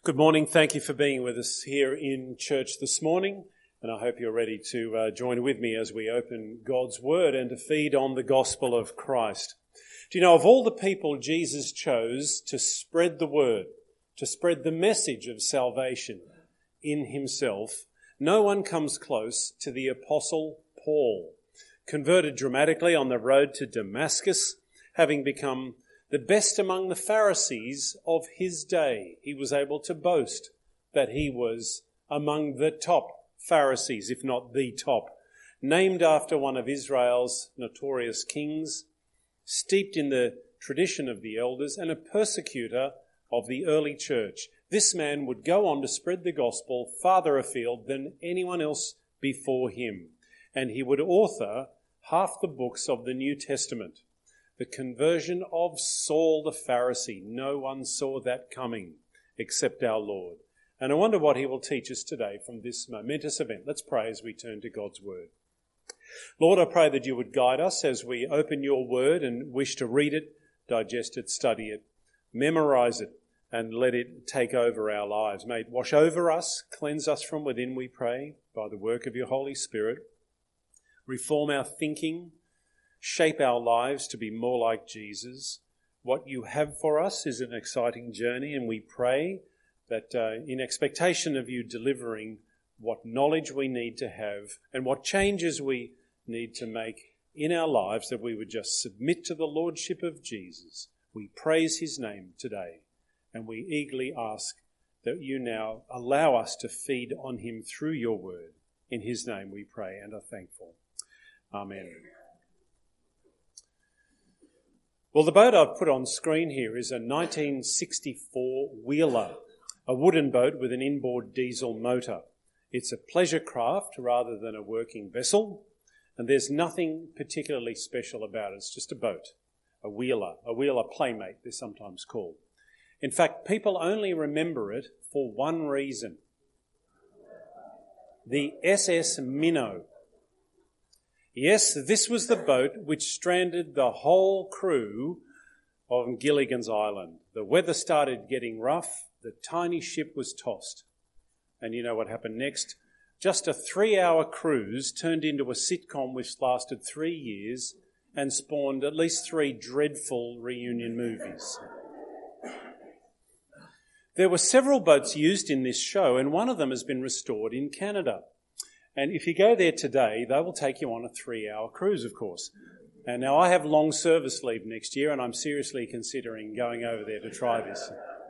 Good morning. Thank you for being with us here in church this morning. And I hope you're ready to join with me as we open God's Word and to feed on the gospel of Christ. Do you know, of all the people Jesus chose to spread the word, to spread the message of salvation in himself, no one comes close to the Apostle Paul, converted dramatically on the road to Damascus, having become the best among the Pharisees of his day. He was able to boast that he was among the top Pharisees, if not the top, named after one of Israel's notorious kings, steeped in the tradition of the elders and a persecutor of the early church. This man would go on to spread the gospel farther afield than anyone else before him, and he would author half the books of the New Testament. The conversion of Saul the Pharisee. No one saw that coming except our Lord. And I wonder what he will teach us today from this momentous event. Let's pray as we turn to God's Word. Lord, I pray that you would guide us as we open your Word and wish to read it, digest it, study it, memorize it, and let it take over our lives. May it wash over us, cleanse us from within, we pray, by the work of your Holy Spirit. Reform our thinking, shape our lives to be more like Jesus. What you have for us is an exciting journey, and we pray that in expectation of you delivering what knowledge we need to have and what changes we need to make in our lives, that we would just submit to the Lordship of Jesus. We praise his name today, and we eagerly ask that you now allow us to feed on him through your word. In his name we pray and are thankful. Amen. Well, the boat I've put on screen here is a 1964 Wheeler, a wooden boat with an inboard diesel motor. It's a pleasure craft rather than a working vessel, and there's nothing particularly special about it. It's just a boat, a Wheeler Playmate, they're sometimes called. In fact, people only remember it for one reason: the SS Minnow. Yes, this was the boat which stranded the whole crew on Gilligan's Island. The weather started getting rough, the tiny ship was tossed. And you know what happened next? Just a 3-hour cruise turned into a sitcom which lasted 3 years and spawned at least 3 dreadful reunion movies. There were several boats used in this show, and one of them has been restored in Canada. And if you go there today, they will take you on a 3-hour cruise, of course. And now I have long service leave next year, and I'm seriously considering going over there to try this.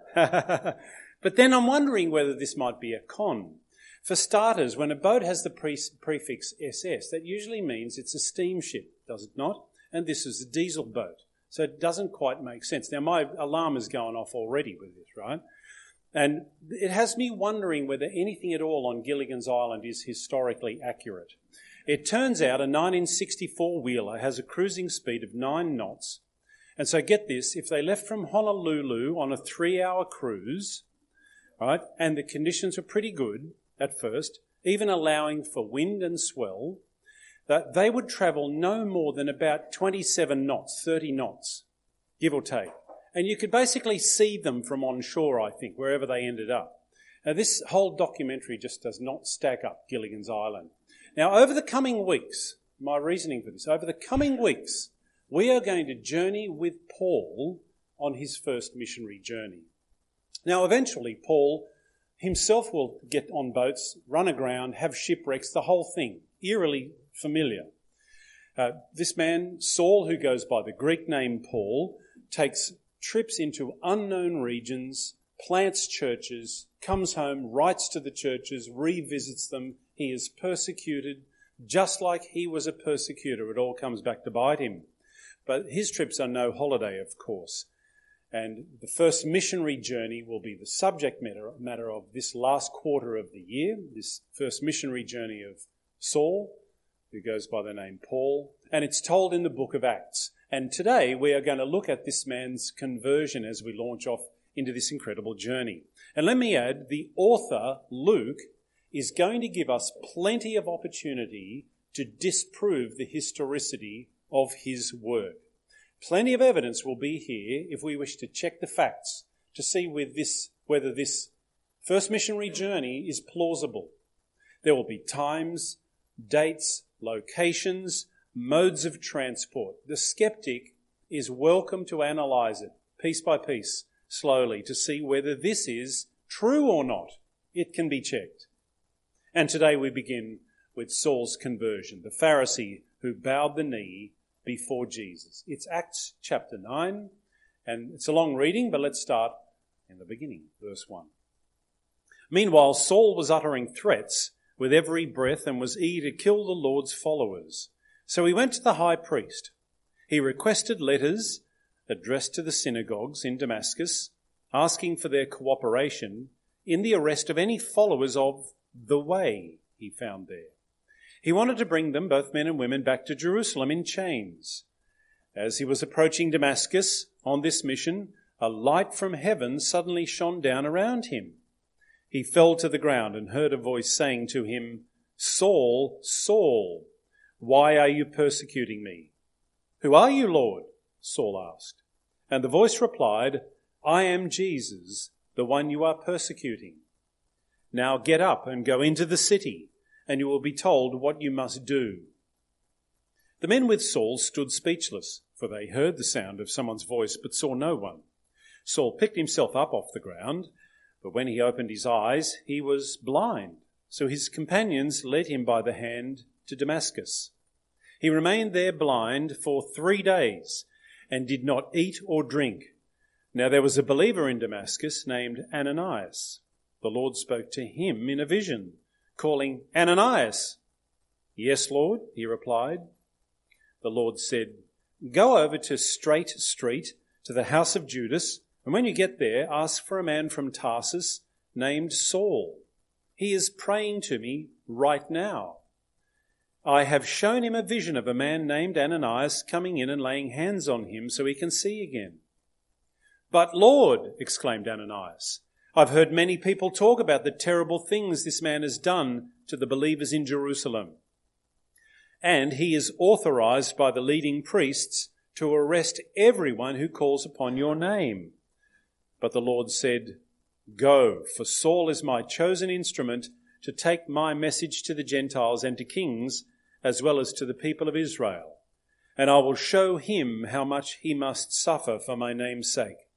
But then I'm wondering whether this might be a con. For starters, when a boat has the prefix SS, that usually means it's a steamship, does it not? And this is a diesel boat. So it doesn't quite make sense. Now, my alarm is going off already with this, right? And it has me wondering whether anything at all on Gilligan's Island is historically accurate. It turns out a 1964 Wheeler has a cruising speed of 9 knots. And so get this, if they left from Honolulu on a 3-hour cruise, right, and the conditions were pretty good at first, even allowing for wind and swell, that they would travel no more than about 27 knots, 30 knots, give or take. And you could basically see them from on shore, I think, wherever they ended up. Now, this whole documentary just does not stack up Gilligan's Island. Now, over the coming weeks, my reasoning for this, over the coming weeks, we are going to journey with Paul on his first missionary journey. Now, eventually, Paul himself will get on boats, run aground, have shipwrecks, the whole thing, eerily familiar. This man, Saul, who goes by the Greek name Paul, takes trips into unknown regions, plants churches, comes home, writes to the churches, revisits them. He is persecuted, just like he was a persecutor. It all comes back to bite him. But his trips are no holiday, of course. And the first missionary journey will be the subject matter of this last quarter of the year, this first missionary journey of Saul, who goes by the name Paul. And it's told in the book of Acts. And today we are going to look at this man's conversion as we launch off into this incredible journey. And let me add, the author, Luke, is going to give us plenty of opportunity to disprove the historicity of his work. Plenty of evidence will be here if we wish to check the facts to see whether this first missionary journey is plausible. There will be times, dates, locations, modes of transport. The skeptic is welcome to analyse it piece by piece, slowly, to see whether this is true or not. It can be checked. And today we begin with Saul's conversion, the Pharisee who bowed the knee before Jesus. It's Acts chapter 9, and it's a long reading, but let's start in the beginning, verse 1. Meanwhile, Saul was uttering threats with every breath and was eager to kill the Lord's followers. So he went to the high priest. He requested letters addressed to the synagogues in Damascus, asking for their cooperation in the arrest of any followers of the way he found there. He wanted to bring them, both men and women, back to Jerusalem in chains. As he was approaching Damascus on this mission, a light from heaven suddenly shone down around him. He fell to the ground and heard a voice saying to him, "Saul, Saul, why are you persecuting me?" "Who are you, Lord?" Saul asked. And the voice replied, "I am Jesus, the one you are persecuting. Now get up and go into the city, and you will be told what you must do." The men with Saul stood speechless, for they heard the sound of someone's voice but saw no one. Saul picked himself up off the ground, but when he opened his eyes, he was blind. So his companions led him by the hand to Damascus. He remained there blind for 3 days and did not eat or drink. Now there was a believer in Damascus named Ananias. The Lord spoke to him in a vision, calling, "Ananias." "Yes, Lord," he replied. The Lord said, "Go over to Straight Street to the house of Judas, and when you get there, ask for a man from Tarsus named Saul. He is praying to me right now. I have shown him a vision of a man named Ananias coming in and laying hands on him so he can see again." "But Lord," exclaimed Ananias, "I've heard many people talk about the terrible things this man has done to the believers in Jerusalem. And he is authorized by the leading priests to arrest everyone who calls upon your name." But the Lord said, "Go, for Saul is my chosen instrument to take my message to the Gentiles and to kings, as well as to the people of Israel. And I will show him how much he must suffer for my name's sake."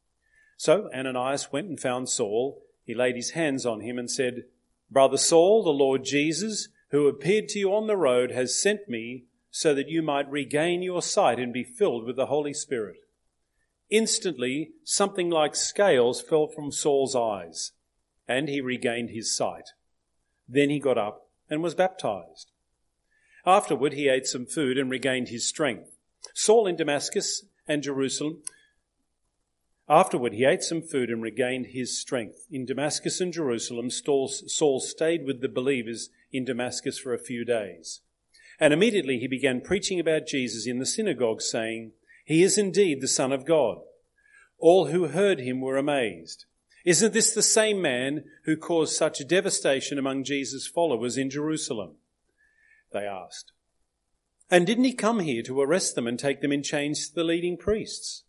So Ananias went and found Saul. He laid his hands on him and said, "Brother Saul, the Lord Jesus, who appeared to you on the road, has sent me so that you might regain your sight and be filled with the Holy Spirit." Instantly, something like scales fell from Saul's eyes, and he regained his sight. Then he got up and was baptized. Afterward, he ate some food and regained his strength. Saul in Damascus and Jerusalem. Afterward, he ate some food and regained his strength. In Damascus and Jerusalem, Saul stayed with the believers in Damascus for a few days. And immediately he began preaching about Jesus in the synagogue, saying, "He is indeed the Son of God." All who heard him were amazed. "Isn't this the same man who caused such devastation among Jesus' followers in Jerusalem?" they asked. "And didn't he come here to arrest them and take them in chains to the leading priests?"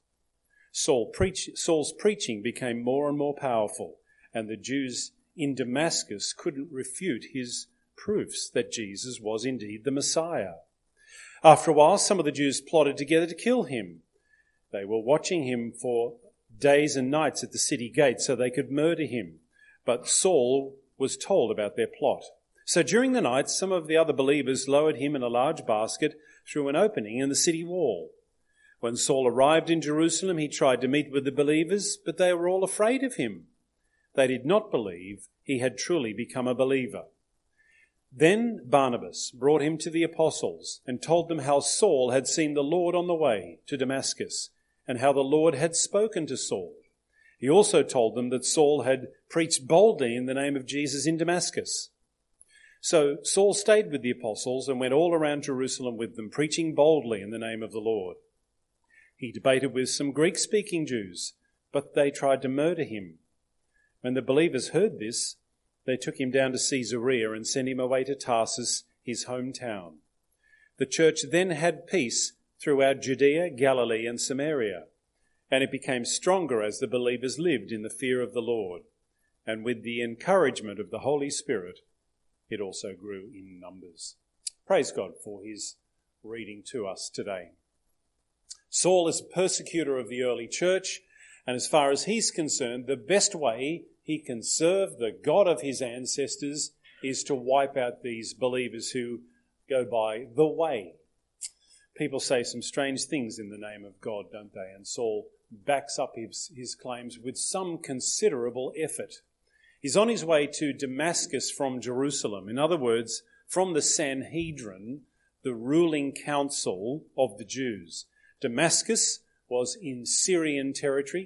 Saul's preaching became more and more powerful, and the Jews in Damascus couldn't refute his proofs that Jesus was indeed the Messiah. After a while, some of the Jews plotted together to kill him. They were watching him for days and nights at the city gate so they could murder him, but Saul was told about their plot. So during the night, some of the other believers lowered him in a large basket through an opening in the city wall. When Saul arrived in Jerusalem, he tried to meet with the believers, but they were all afraid of him. They did not believe he had truly become a believer. Then Barnabas brought him to the apostles and told them how Saul had seen the Lord on the way to Damascus and how the Lord had spoken to Saul. He also told them that Saul had preached boldly in the name of Jesus in Damascus. So Saul stayed with the apostles and went all around Jerusalem with them, preaching boldly in the name of the Lord. He debated with some Greek-speaking Jews, but they tried to murder him. When the believers heard this, they took him down to Caesarea and sent him away to Tarsus, his hometown. The church then had peace throughout Judea, Galilee, and Samaria, and it became stronger as the believers lived in the fear of the Lord. and with the encouragement of the Holy Spirit, it also grew in numbers. Praise God for his reading to us today. Saul is a persecutor of the early church, and as far as he's concerned, the best way he can serve the God of his ancestors is to wipe out these believers who go by the way. People say some strange things in the name of God, don't they? And Saul backs up his claims with some considerable effort. He's on his way to Damascus from Jerusalem. In other words, from the Sanhedrin, the ruling council of the Jews. Damascus was in Syrian territory,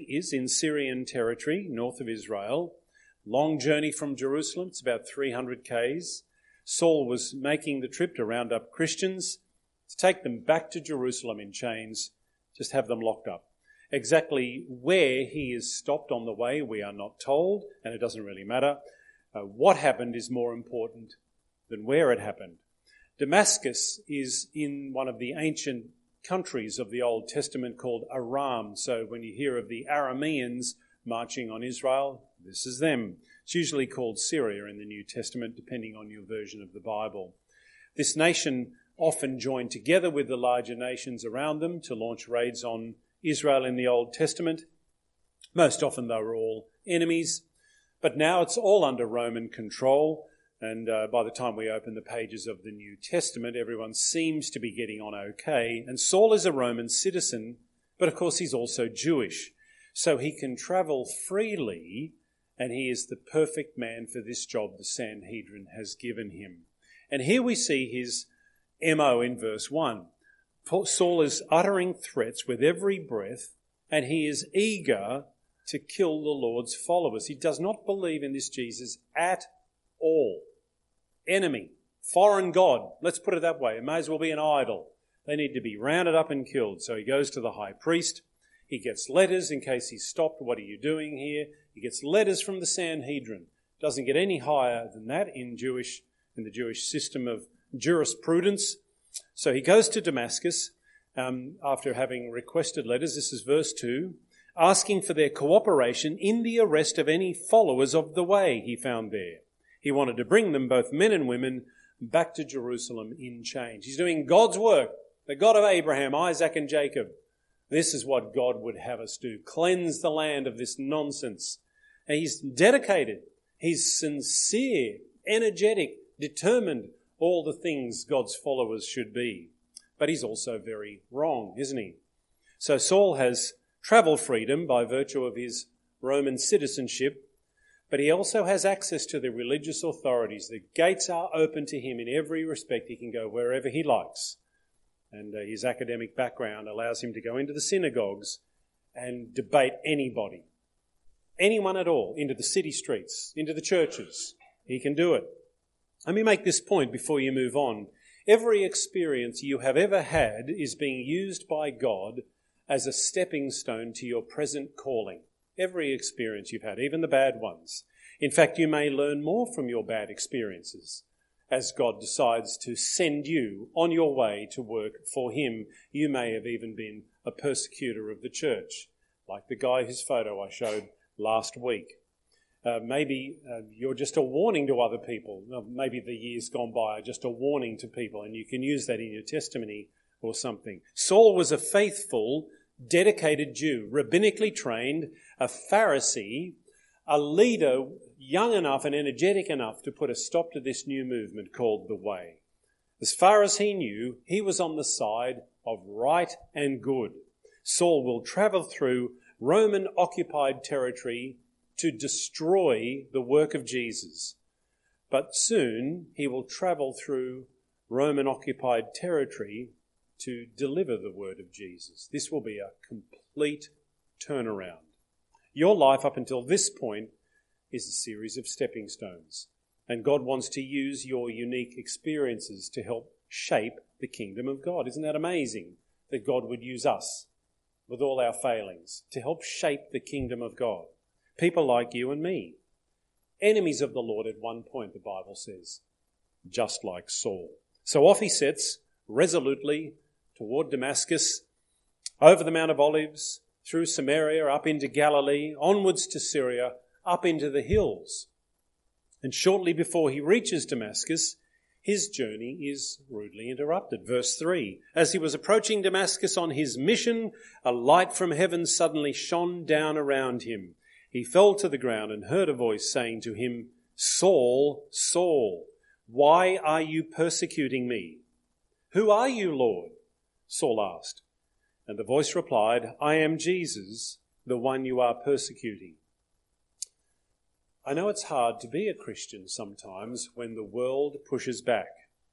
north of Israel. Long journey from Jerusalem, it's about 300 k's. Saul was making the trip to round up Christians, to take them back to Jerusalem in chains, just have them locked up. Exactly where he is stopped on the way, we are not told, and it doesn't really matter. What happened is more important than where it happened. Damascus is in one of the ancient countries of the Old Testament called Aram. So when you hear of the Arameans marching on Israel, this is them. It's usually called Syria in the New Testament, depending on your version of the Bible. This nation often joined together with the larger nations around them to launch raids on Israel in the Old Testament. Most often they were all enemies, but now it's all under Roman control. And by the time we open the pages of the New Testament, everyone seems to be getting on okay. And Saul is a Roman citizen, but of course he's also Jewish. So he can travel freely, and he is the perfect man for this job the Sanhedrin has given him. And here we see his MO in verse 1. Saul is uttering threats with every breath, and he is eager to kill the Lord's followers. He does not believe in this Jesus at all. Enemy, foreign god, let's put it that way. It may as well be an idol. They need to be rounded up and killed. So he goes to the high priest. He gets letters in case he's stopped. What are you doing here? He gets letters from the Sanhedrin. Doesn't get any higher than that in the Jewish system of jurisprudence. So he goes to Damascus after having requested letters. This is verse 2. Asking for their cooperation in the arrest of any followers of the way he found there. He wanted to bring them, both men and women, back to Jerusalem in chains. He's doing God's work, the God of Abraham, Isaac, and Jacob. This is what God would have us do. Cleanse the land of this nonsense. And he's dedicated. He's sincere, energetic, determined, all the things God's followers should be. But he's also very wrong, isn't he? So Saul has travel freedom by virtue of his Roman citizenship, but he also has access to the religious authorities. The gates are open to him in every respect. He can go wherever he likes. And his academic background allows him to go into the synagogues and debate anybody, anyone at all, into the city streets, into the churches. He can do it. Let me make this point before you move on. Every experience you have ever had is being used by God as a stepping stone to your present calling. Every experience you've had, even the bad ones. In fact, you may learn more from your bad experiences as God decides to send you on your way to work for him. You may have even been a persecutor of the church, like the guy whose photo I showed last week. Maybe you're just a warning to other people. Maybe the years gone by are just a warning to people, and you can use that in your testimony or something. Saul was a faithful, dedicated Jew, rabbinically trained, a Pharisee, a leader young enough and energetic enough to put a stop to this new movement called the Way. As far as he knew, he was on the side of right and good. Saul will travel through Roman-occupied territory to destroy the work of Jesus. But soon he will travel through Roman-occupied territory to deliver the word of Jesus. This will be a complete turnaround. Your life up until this point is a series of stepping stones, and God wants to use your unique experiences to help shape the kingdom of God. Isn't that amazing that God would use us with all our failings to help shape the kingdom of God? People like you and me, enemies of the Lord at one point, the Bible says, just like Saul. So off he sets resolutely toward Damascus, over the Mount of Olives, through Samaria, up into Galilee, onwards to Syria, up into the hills. And shortly before he reaches Damascus, his journey is rudely interrupted. Verse 3, as he was approaching Damascus on his mission, a light from heaven suddenly shone down around him. He fell to the ground and heard a voice saying to him, Saul, Saul, why are you persecuting me? Who are you, Lord? Saul asked. And the voice replied, I am Jesus, the one you are persecuting. I know it's hard to be a Christian sometimes when the world pushes back.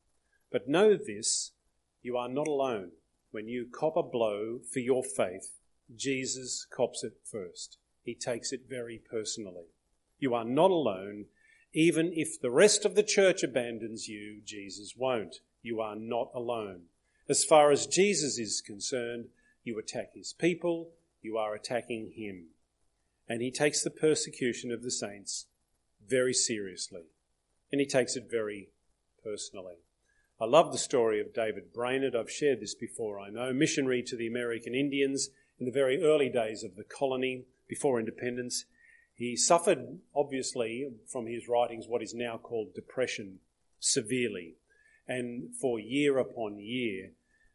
But know this, you are not alone. When you cop a blow for your faith, Jesus cops it first. He takes it very personally. You are not alone. Even if the rest of the church abandons you, Jesus won't. You are not alone. As far as Jesus is concerned, you attack his people, you are attacking him. And he takes the persecution of the saints very seriously. And he takes it very personally. I love the story of David Brainerd. I've shared this before, I know. Missionary to the American Indians in the very early days of the colony, before independence. He suffered, obviously, from his writings, what is now called depression, severely. And for year upon year,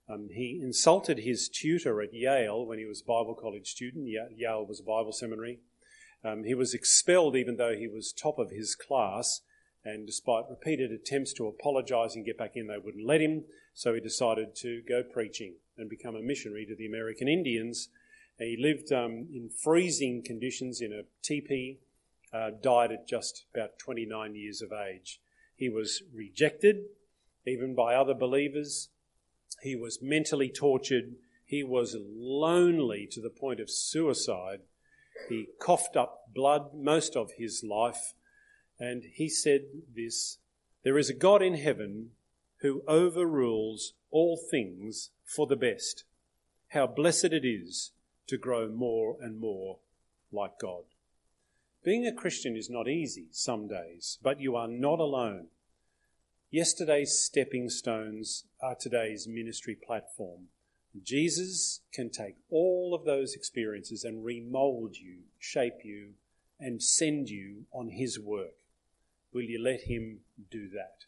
he insulted his tutor at Yale when he was a Bible college student. Yale was a Bible seminary. He was expelled even though he was top of his class, and despite repeated attempts to apologise and get back in, they wouldn't let him. So he decided to go preaching and become a missionary to the American Indians. He lived in freezing conditions in a teepee, died at just about 29 years of age. He was rejected even by other believers. He was mentally tortured. He was lonely to the point of suicide. He coughed up blood most of his life. And he said this, there is a God in heaven who overrules all things for the best. How blessed it is to grow more and more like God. Being a Christian is not easy some days, but you are not alone. Yesterday's stepping stones are today's ministry platform. Jesus can take all of those experiences and remold you, shape you, and send you on his work. Will you let him do that?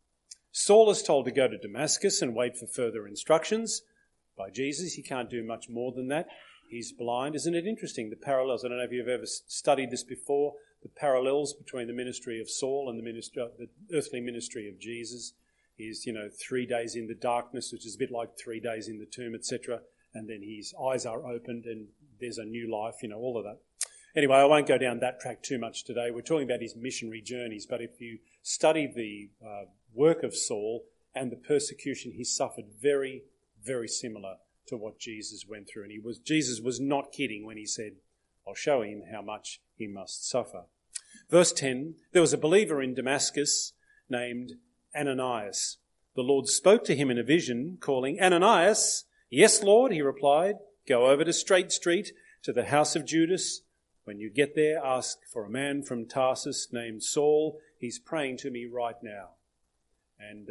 Saul is told to go to Damascus and wait for further instructions by Jesus. He can't do much more than that. He's blind. Isn't it interesting, the parallels? I don't know if you've ever studied this before, the parallels between the ministry of Saul and the earthly ministry of Jesus. He's, 3 days in the darkness, which is a bit like 3 days in the tomb, etc. And then his eyes are opened and there's a new life, all of that. Anyway, I won't go down that track too much today. We're talking about his missionary journeys, but if you study the work of Saul and the persecution he suffered, very, very similar to what Jesus went through. And Jesus was not kidding when he said, I'll show him how much he must suffer. Verse 10, there was a believer in Damascus named Ananias. The Lord spoke to him in a vision, calling, Ananias. Yes, Lord, he replied. Go over to Straight Street to the house of Judas. When you get there, ask for a man from Tarsus named Saul. He's praying to me right now. And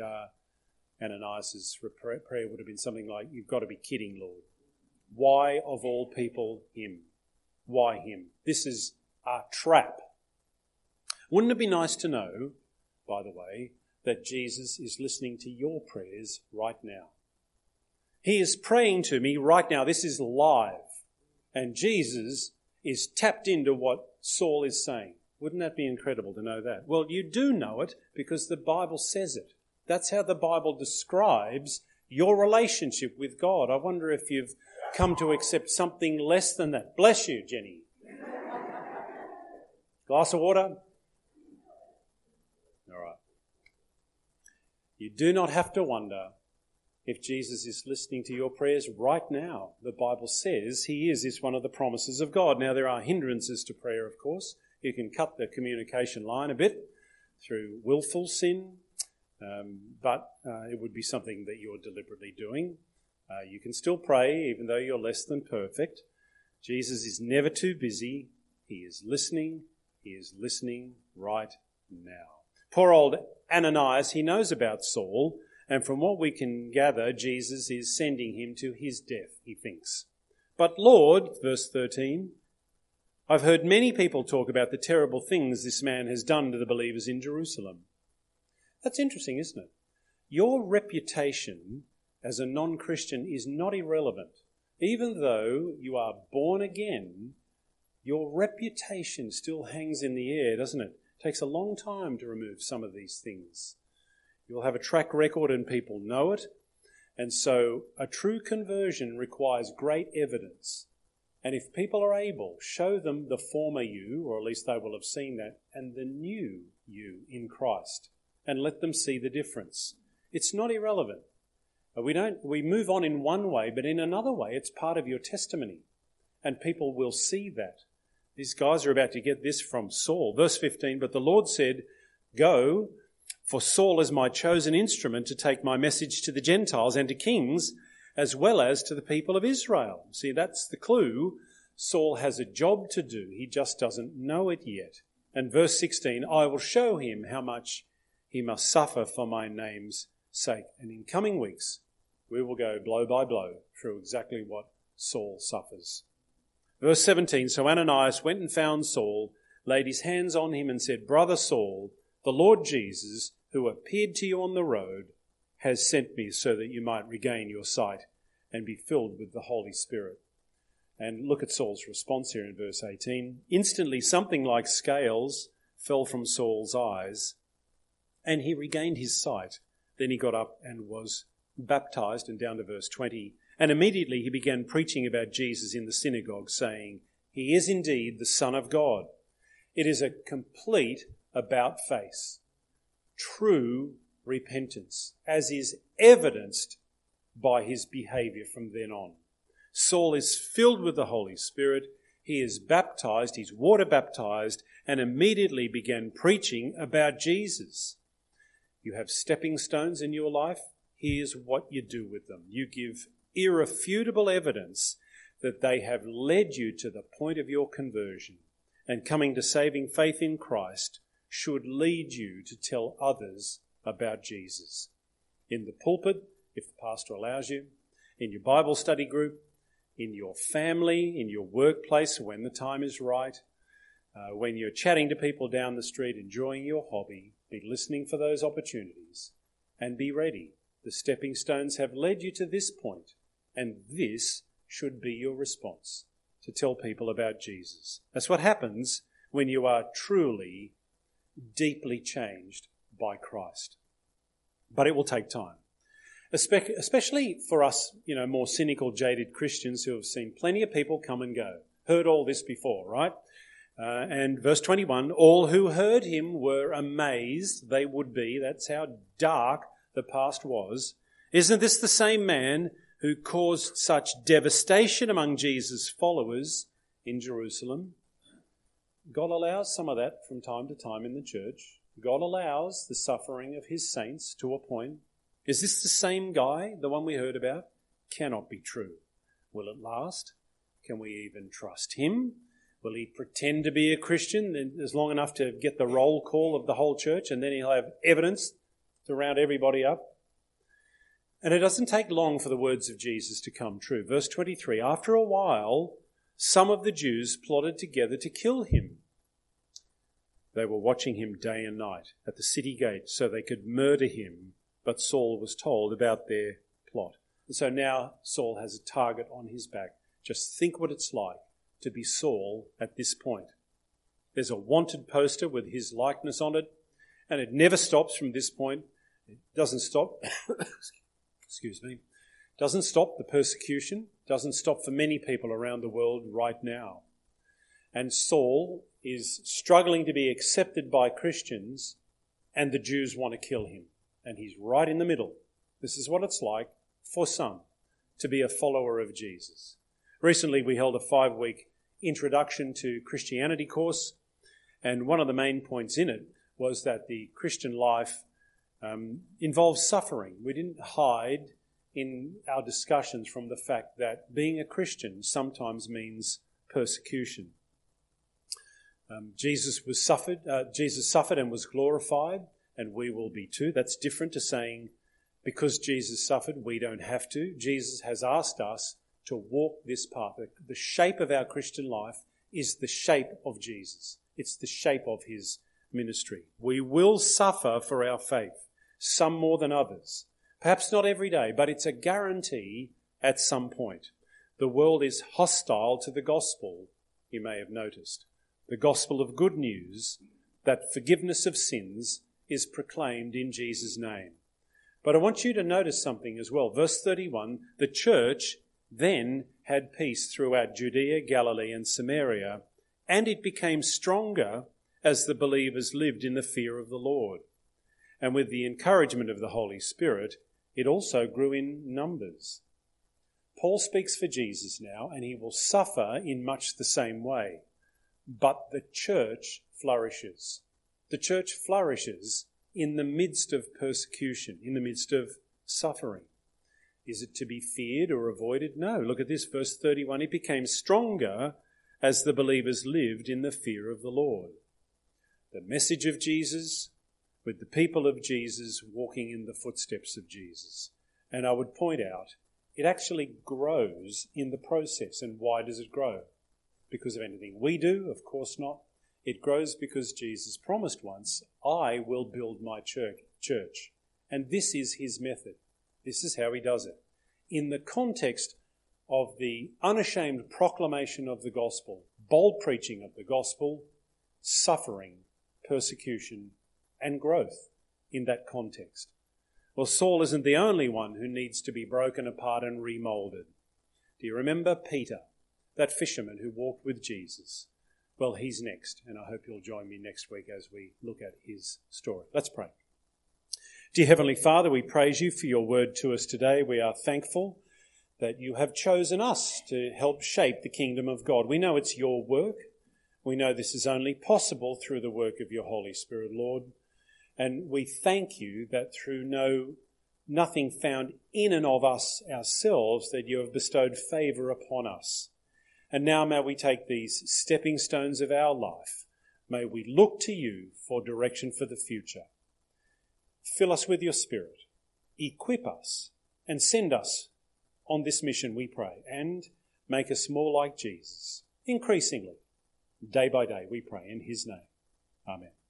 Ananias' prayer would have been something like, you've got to be kidding, Lord. Why, of all people, him? Why him? This is a trap. Wouldn't it be nice to know, by the way, that Jesus is listening to your prayers right now? He is praying to me right now. This is live. And Jesus is tapped into what Saul is saying. Wouldn't that be incredible to know that? Well, you do know it because the Bible says it. That's how the Bible describes your relationship with God. I wonder if you've come to accept something less than that. Bless you, Jenny. Glass of water? All right. You do not have to wonder if Jesus is listening to your prayers right now. The Bible says he is. It's one of the promises of God. Now, there are hindrances to prayer, of course. You can cut the communication line a bit through willful sin, but it would be something that you're deliberately doing. You can still pray, even though you're less than perfect. Jesus is never too busy. He is listening. He is listening right now. Poor old Ananias, he knows about Saul, and from what we can gather, Jesus is sending him to his death, he thinks. But Lord, verse 13, I've heard many people talk about the terrible things this man has done to the believers in Jerusalem. That's interesting, isn't it? Your reputation as a non-Christian is not irrelevant. Even though you are born again, your reputation still hangs in the air, doesn't it? It takes a long time to remove some of these things. You'll have a track record and people know it. And so a true conversion requires great evidence. And if people are able, show them the former you, or at least they will have seen that, and the new you in Christ, and let them see the difference. It's not irrelevant. We move on in one way, but in another way, it's part of your testimony. And people will see that. These guys are about to get this from Saul. Verse 15, but the Lord said, go, for Saul is my chosen instrument to take my message to the Gentiles and to kings, as well as to the people of Israel. See, that's the clue. Saul has a job to do. He just doesn't know it yet. And verse 16, I will show him how much he must suffer for my name's sake. And in coming weeks, we will go blow by blow through exactly what Saul suffers. Verse 17, so Ananias went and found Saul, laid his hands on him and said, Brother Saul, the Lord Jesus, who appeared to you on the road, has sent me so that you might regain your sight and be filled with the Holy Spirit. And look at Saul's response here in verse 18. Instantly something like scales fell from Saul's eyes, and he regained his sight. Then he got up and was baptized, and down to verse 20. And immediately he began preaching about Jesus in the synagogue, saying, He is indeed the Son of God. It is a complete about-face, true repentance, as is evidenced by his behaviour from then on. Saul is filled with the Holy Spirit. He is baptized, he's water baptized, and immediately began preaching about Jesus. You have stepping stones in your life. Here's what you do with them. You give irrefutable evidence that they have led you to the point of your conversion, and coming to saving faith in Christ should lead you to tell others about Jesus. In the pulpit, if the pastor allows you, in your Bible study group, in your family, in your workplace when the time is right, when you're chatting to people down the street, enjoying your hobby, be listening for those opportunities and be ready. The stepping stones have led you to this point, and this should be your response, to tell people about Jesus. That's what happens when you are truly, deeply changed by Christ. But it will take time, especially for us, more cynical, jaded Christians who have seen plenty of people come and go. Heard all this before, right? And verse 21, all who heard him were amazed. They would be. That's how dark the past was. Isn't this the same man who caused such devastation among Jesus' followers in Jerusalem? God allows some of that from time to time in the church. God allows the suffering of his saints to a point. Is this the same guy, the one we heard about? Cannot be true. Will it last? Can we even trust him? Will he pretend to be a Christian as long enough to get the roll call of the whole church, and then he'll have evidence to round everybody up? And it doesn't take long for the words of Jesus to come true. Verse 23, after a while, some of the Jews plotted together to kill him. They were watching him day and night at the city gate so they could murder him, but Saul was told about their plot. And so now Saul has a target on his back. Just think what it's like to be Saul at this point. There's a wanted poster with his likeness on it, and it never stops from this point. It doesn't stop. Doesn't stop the persecution, doesn't stop for many people around the world right now. And Saul is struggling to be accepted by Christians, and the Jews want to kill him. And he's right in the middle. This is what it's like for some to be a follower of Jesus. Recently we held a 5-week introduction to Christianity course, and one of the main points in it was that the Christian life involves suffering. We didn't hide in our discussions from the fact that being a Christian sometimes means persecution. Jesus suffered and was glorified, and we will be too. That's different to saying because Jesus suffered, we don't have to. Jesus has asked us to walk this path. The shape of our Christian life is the shape of Jesus. It's the shape of his ministry. We will suffer for our faith, some more than others. Perhaps not every day, but it's a guarantee at some point. The world is hostile to the gospel, you may have noticed. The gospel of good news that forgiveness of sins is proclaimed in Jesus' name. But I want you to notice something as well. Verse 31, the church then had peace throughout Judea, Galilee and Samaria, and it became stronger as the believers lived in the fear of the Lord. And with the encouragement of the Holy Spirit, it also grew in numbers. Paul speaks for Jesus now, and he will suffer in much the same way. But the church flourishes. The church flourishes in the midst of persecution, in the midst of suffering. Is it to be feared or avoided? No. Look at this, verse 31. It became stronger as the believers lived in the fear of the Lord. The message of Jesus with the people of Jesus walking in the footsteps of Jesus. And I would point out, it actually grows in the process. And why does it grow? Because of anything we do? Of course not. It grows because Jesus promised once, I will build my church. And this is his method. This is how he does it. In the context of the unashamed proclamation of the gospel, bold preaching of the gospel, suffering, persecution, and growth in that context. Well, Saul isn't the only one who needs to be broken apart and remolded. Do you remember Peter, that fisherman who walked with Jesus? Well, he's next, and I hope you'll join me next week as we look at his story. Let's pray. Dear Heavenly Father, we praise you for your word to us today. We are thankful that you have chosen us to help shape the kingdom of God. We know it's your work. We know this is only possible through the work of your Holy Spirit, Lord. And we thank you that through nothing found in and of us ourselves, that you have bestowed favour upon us. And now may we take these stepping stones of our life. May we look to you for direction for the future. Fill us with your Spirit. Equip us and send us on this mission, we pray. And make us more like Jesus, increasingly, day by day, we pray in his name. Amen.